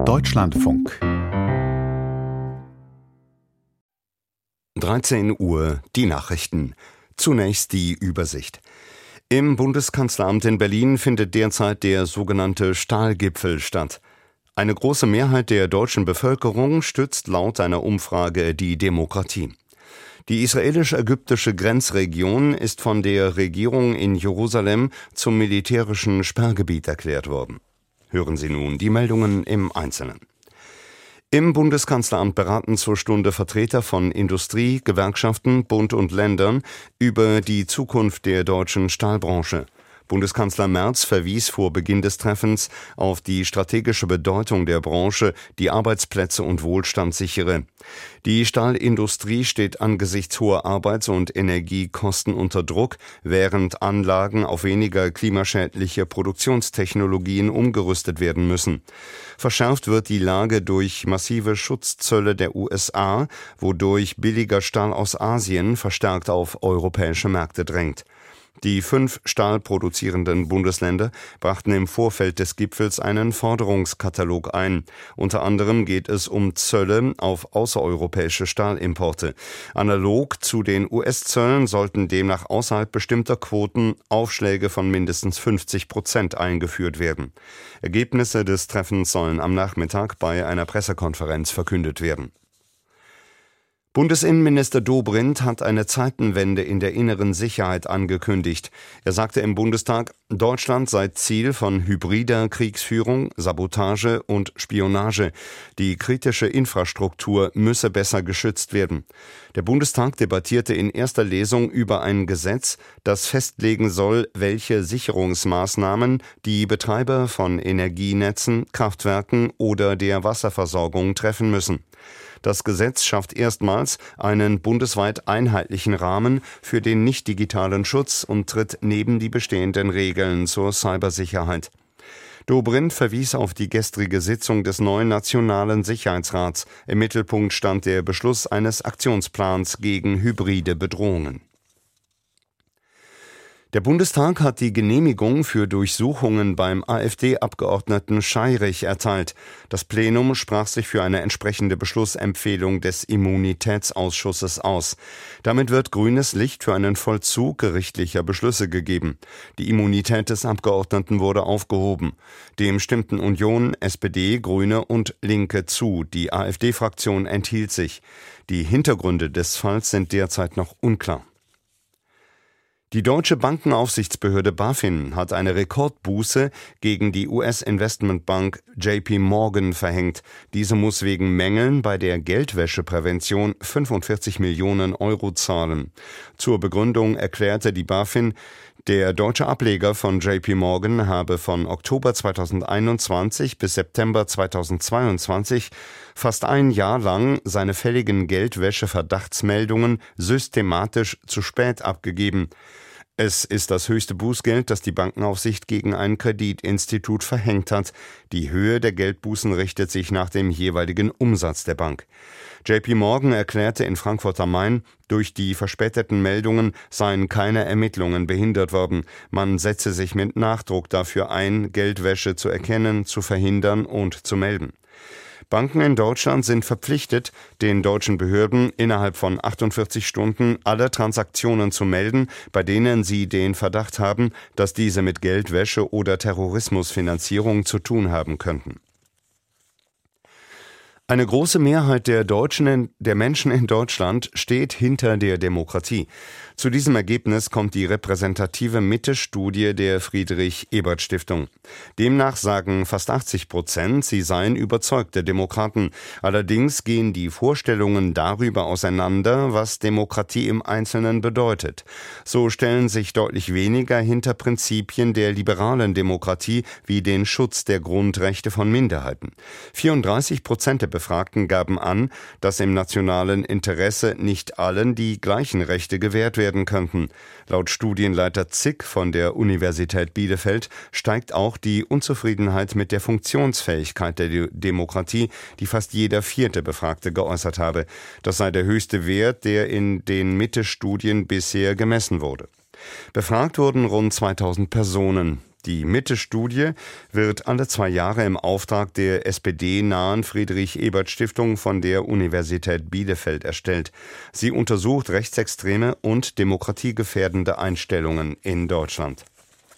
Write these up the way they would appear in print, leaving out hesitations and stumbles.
Deutschlandfunk 13 Uhr, die Nachrichten. Zunächst die Übersicht. Im Bundeskanzleramt in Berlin findet derzeit der sogenannte Stahlgipfel statt. Eine große Mehrheit der deutschen Bevölkerung stützt laut einer Umfrage die Demokratie. Die israelisch-ägyptische Grenzregion ist von der Regierung in Jerusalem zum militärischen Sperrgebiet erklärt worden. Hören Sie nun die Meldungen im Einzelnen. Im Bundeskanzleramt beraten zur Stunde Vertreter von Industrie, Gewerkschaften, Bund und Ländern über die Zukunft der deutschen Stahlbranche. Bundeskanzler Merz verwies vor Beginn des Treffens auf die strategische Bedeutung der Branche, die Arbeitsplätze und Wohlstand sichere. Die Stahlindustrie steht angesichts hoher Arbeits- und Energiekosten unter Druck, während Anlagen auf weniger klimaschädliche Produktionstechnologien umgerüstet werden müssen. Verschärft wird die Lage durch massive Schutzzölle der USA, wodurch billiger Stahl aus Asien verstärkt auf europäische Märkte drängt. Die 5 stahlproduzierenden Bundesländer brachten im Vorfeld des Gipfels einen Forderungskatalog ein. Unter anderem geht es um Zölle auf außereuropäische Stahlimporte. Analog zu den US-Zöllen sollten demnach außerhalb bestimmter Quoten Aufschläge von mindestens 50% eingeführt werden. Ergebnisse des Treffens sollen am Nachmittag bei einer Pressekonferenz verkündet werden. Bundesinnenminister Dobrindt hat eine Zeitenwende in der inneren Sicherheit angekündigt. Er sagte im Bundestag, Deutschland sei Ziel von hybrider Kriegsführung, Sabotage und Spionage. Die kritische Infrastruktur müsse besser geschützt werden. Der Bundestag debattierte in erster Lesung über ein Gesetz, das festlegen soll, welche Sicherungsmaßnahmen die Betreiber von Energienetzen, Kraftwerken oder der Wasserversorgung treffen müssen. Das Gesetz schafft erstmals einen bundesweit einheitlichen Rahmen für den nicht-digitalen Schutz und tritt neben die bestehenden Regeln zur Cybersicherheit. Dobrindt verwies auf die gestrige Sitzung des neuen Nationalen Sicherheitsrats. Im Mittelpunkt stand der Beschluss eines Aktionsplans gegen hybride Bedrohungen. Der Bundestag hat die Genehmigung für Durchsuchungen beim AfD-Abgeordneten Scheirich erteilt. Das Plenum sprach sich für eine entsprechende Beschlussempfehlung des Immunitätsausschusses aus. Damit wird grünes Licht für einen Vollzug gerichtlicher Beschlüsse gegeben. Die Immunität des Abgeordneten wurde aufgehoben. Dem stimmten Union, SPD, Grüne und Linke zu. Die AfD-Fraktion enthielt sich. Die Hintergründe des Falls sind derzeit noch unklar. Die deutsche Bankenaufsichtsbehörde BaFin hat eine Rekordbuße gegen die US-Investmentbank JP Morgan verhängt. Diese muss wegen Mängeln bei der Geldwäscheprävention 45 Millionen Euro zahlen. Zur Begründung erklärte die BaFin, der deutsche Ableger von JP Morgan habe von Oktober 2021 bis September 2022 fast ein Jahr lang seine fälligen Geldwäsche-Verdachtsmeldungen systematisch zu spät abgegeben. Es ist das höchste Bußgeld, das die Bankenaufsicht gegen ein Kreditinstitut verhängt hat. Die Höhe der Geldbußen richtet sich nach dem jeweiligen Umsatz der Bank. JP Morgan erklärte in Frankfurt am Main, durch die verspäteten Meldungen seien keine Ermittlungen behindert worden. Man setze sich mit Nachdruck dafür ein, Geldwäsche zu erkennen, zu verhindern und zu melden. Banken in Deutschland sind verpflichtet, den deutschen Behörden innerhalb von 48 Stunden alle Transaktionen zu melden, bei denen sie den Verdacht haben, dass diese mit Geldwäsche oder Terrorismusfinanzierung zu tun haben könnten. Eine große Mehrheit der Menschen in Deutschland steht hinter der Demokratie. Zu diesem Ergebnis kommt die repräsentative Mitte-Studie der Friedrich-Ebert-Stiftung. Demnach sagen fast 80%, sie seien überzeugte Demokraten. Allerdings gehen die Vorstellungen darüber auseinander, was Demokratie im Einzelnen bedeutet. So stellen sich deutlich weniger hinter Prinzipien der liberalen Demokratie wie den Schutz der Grundrechte von Minderheiten. 34% der Befragten gaben an, dass im nationalen Interesse nicht allen die gleichen Rechte gewährt werden könnten. Laut Studienleiter Zick von der Universität Bielefeld steigt auch die Unzufriedenheit mit der Funktionsfähigkeit der Demokratie, die fast jeder 4. Befragte geäußert habe. Das sei der höchste Wert, der in den Mitte-Studien bisher gemessen wurde. Befragt wurden rund 2000 Personen. Die Mitte-Studie wird alle 2 Jahre im Auftrag der SPD-nahen Friedrich-Ebert-Stiftung von der Universität Bielefeld erstellt. Sie untersucht rechtsextreme und demokratiegefährdende Einstellungen in Deutschland.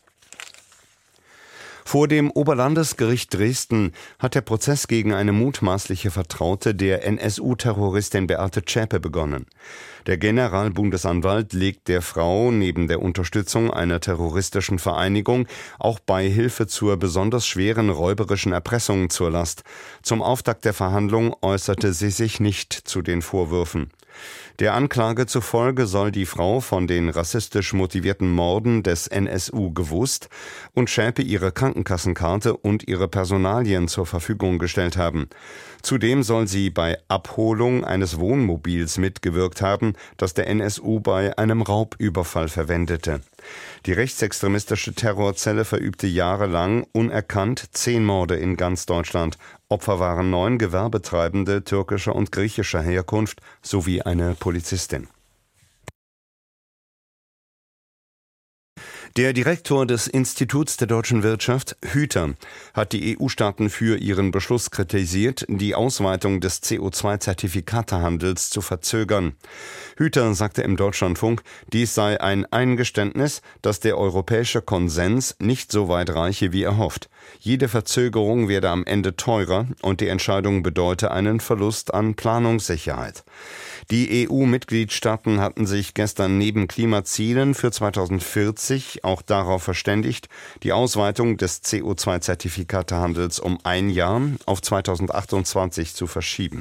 Vor dem Oberlandesgericht Dresden hat der Prozess gegen eine mutmaßliche Vertraute der NSU-Terroristin Beate Zschäpe begonnen. Der Generalbundesanwalt legt der Frau neben der Unterstützung einer terroristischen Vereinigung auch Beihilfe zur besonders schweren räuberischen Erpressung zur Last. Zum Auftakt der Verhandlung äußerte sie sich nicht zu den Vorwürfen. Der Anklage zufolge soll die Frau von den rassistisch motivierten Morden des NSU gewusst und Zschäpe ihre Krankenkassenkarte und ihre Personalien zur Verfügung gestellt haben. Zudem soll sie bei Abholung eines Wohnmobils mitgewirkt haben, das der NSU bei einem Raubüberfall verwendete. Die rechtsextremistische Terrorzelle verübte jahrelang unerkannt 10 Morde in ganz Deutschland. Opfer waren 9 Gewerbetreibende türkischer und griechischer Herkunft sowie eine Polizistin. Der Direktor des Instituts der deutschen Wirtschaft, Hüter, hat die EU-Staaten für ihren Beschluss kritisiert, die Ausweitung des CO2-Zertifikatehandels zu verzögern. Hüter sagte im Deutschlandfunk, dies sei ein Eingeständnis, dass der europäische Konsens nicht so weit reiche wie erhofft. Jede Verzögerung werde am Ende teurer und die Entscheidung bedeute einen Verlust an Planungssicherheit. Die EU-Mitgliedstaaten hatten sich gestern neben Klimazielen für 2040 auch darauf verständigt, die Ausweitung des CO2-Zertifikatehandels um 1 Jahr auf 2028 zu verschieben.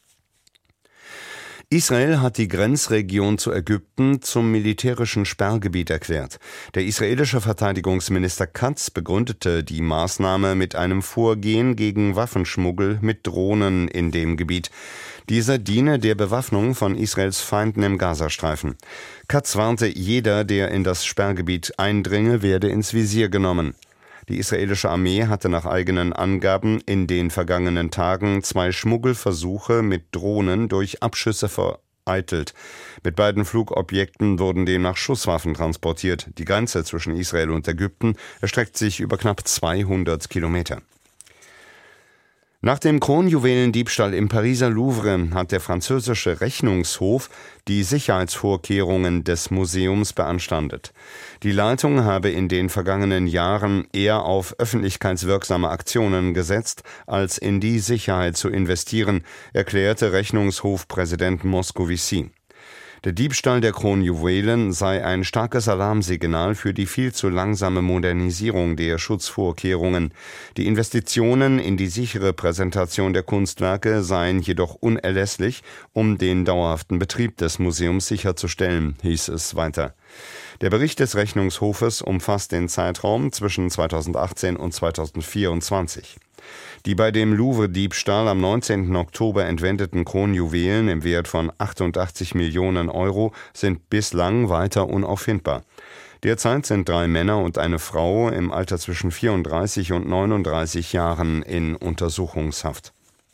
Israel hat die Grenzregion zu Ägypten zum militärischen Sperrgebiet erklärt. Der israelische Verteidigungsminister Katz begründete die Maßnahme mit einem Vorgehen gegen Waffenschmuggel mit Drohnen in dem Gebiet. Dieser diene der Bewaffnung von Israels Feinden im Gazastreifen. Katz warnte, jeder, der in das Sperrgebiet eindringe, werde ins Visier genommen. Die israelische Armee hatte nach eigenen Angaben in den vergangenen Tagen 2 Schmuggelversuche mit Drohnen durch Abschüsse vereitelt. Mit beiden Flugobjekten wurden demnach Schusswaffen transportiert. Die Grenze zwischen Israel und Ägypten erstreckt sich über knapp 200 Kilometer. Nach dem Kronjuwelendiebstahl im Pariser Louvre hat der französische Rechnungshof die Sicherheitsvorkehrungen des Museums beanstandet. Die Leitung habe in den vergangenen Jahren eher auf öffentlichkeitswirksame Aktionen gesetzt, als in die Sicherheit zu investieren, erklärte Rechnungshofpräsident Moscovici. Der Diebstahl der Kronjuwelen sei ein starkes Alarmsignal für die viel zu langsame Modernisierung der Schutzvorkehrungen. Die Investitionen in die sichere Präsentation der Kunstwerke seien jedoch unerlässlich, um den dauerhaften Betrieb des Museums sicherzustellen, hieß es weiter. Der Bericht des Rechnungshofes umfasst den Zeitraum zwischen 2018 und 2024. Die bei dem Louvre-Diebstahl am 19. Oktober entwendeten Kronjuwelen im Wert von 88 Millionen Euro sind bislang weiter unauffindbar. Derzeit sind 3 Männer und eine Frau im Alter zwischen 34 und 39 Jahren in Untersuchungshaft.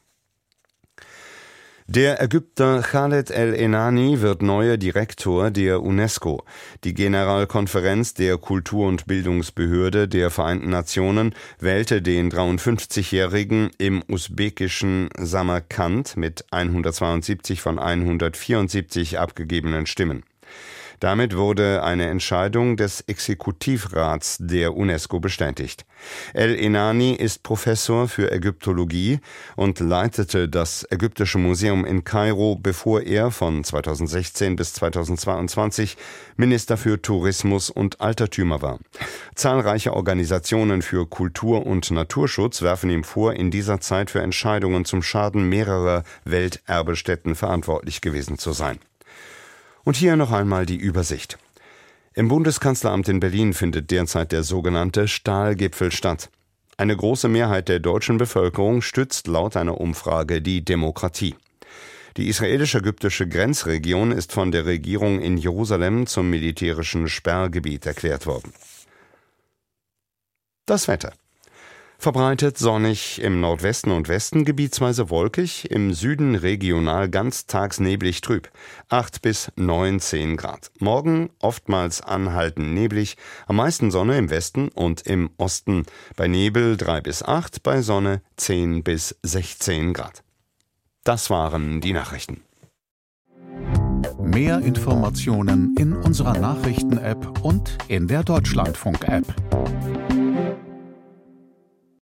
Der Ägypter Khaled El-Enani wird neuer Direktor der UNESCO. Die Generalkonferenz der Kultur- und Bildungsbehörde der Vereinten Nationen wählte den 53-Jährigen im usbekischen Samarkand mit 172 von 174 abgegebenen Stimmen. Damit wurde eine Entscheidung des Exekutivrats der UNESCO bestätigt. El-Enani ist Professor für Ägyptologie und leitete das Ägyptische Museum in Kairo, bevor er von 2016 bis 2022 Minister für Tourismus und Altertümer war. Zahlreiche Organisationen für Kultur- und Naturschutz werfen ihm vor, in dieser Zeit für Entscheidungen zum Schaden mehrerer Welterbestätten verantwortlich gewesen zu sein. Und hier noch einmal die Übersicht. Im Bundeskanzleramt in Berlin findet derzeit der sogenannte Stahlgipfel statt. Eine große Mehrheit der deutschen Bevölkerung stützt laut einer Umfrage die Demokratie. Die israelisch-ägyptische Grenzregion ist von der Regierung in Jerusalem zum militärischen Sperrgebiet erklärt worden. Das Wetter. Verbreitet sonnig, im Nordwesten und Westen gebietsweise wolkig, im Süden regional ganztags neblig trüb. 8 bis 19 Grad. Morgen oftmals anhaltend neblig, am meisten Sonne im Westen und im Osten. Bei Nebel 3 bis 8, bei Sonne 10 bis 16 Grad. Das waren die Nachrichten. Mehr Informationen in unserer Nachrichten-App und in der Deutschlandfunk-App.